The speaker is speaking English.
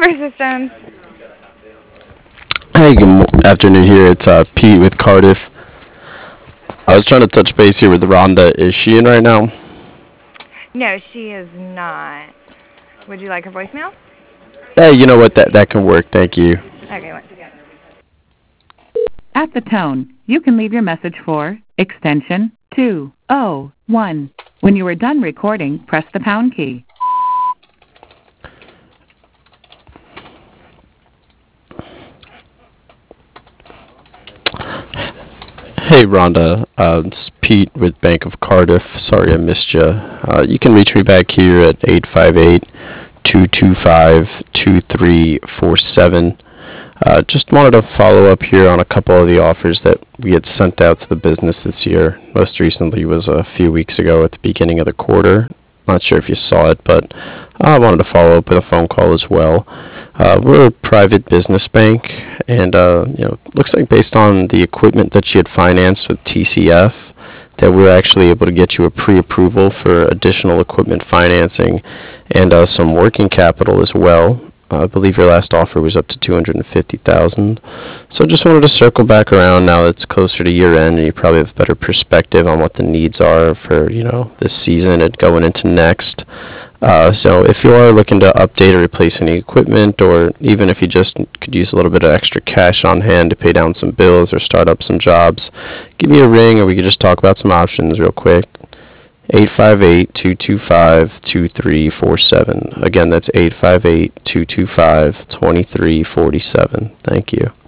Solar Systems. Hey, afternoon here. It's Pete with Cardiff. I was trying to touch base here with Rhonda. Is she in right now? No, she is not. Would you like her voicemail? Hey, you know what? That can work. Thank you. Okay, one second. At the tone, you can leave your message for extension 201. When you are done recording, press the pound key. Hey, Rhonda. It's Pete with Bank of Cardiff. Sorry I missed you. You can reach me back here at 858-225-2347. Just wanted to follow up here on a couple of the offers that we had sent out to the business this year. Most recently was a few weeks ago at the beginning of the quarter. Not sure if you saw it, but I wanted to follow up with a phone call as well. We're a private business bank, and looks like based on the equipment that you had financed with TCF, that we're actually able to get you a pre-approval for additional equipment financing and some working capital as well. I believe your last offer was up to 250,000. So just wanted to circle back around now that it's closer to year end and you probably have a better perspective on what the needs are for, this season and going into next. So if you are looking to update or replace any equipment, or even if you just could use a little bit of extra cash on hand to pay down some bills or start up some jobs, give me a ring or we could just talk about some options real quick. 858-225-2347. Again, that's 858-225-2347. Thank you.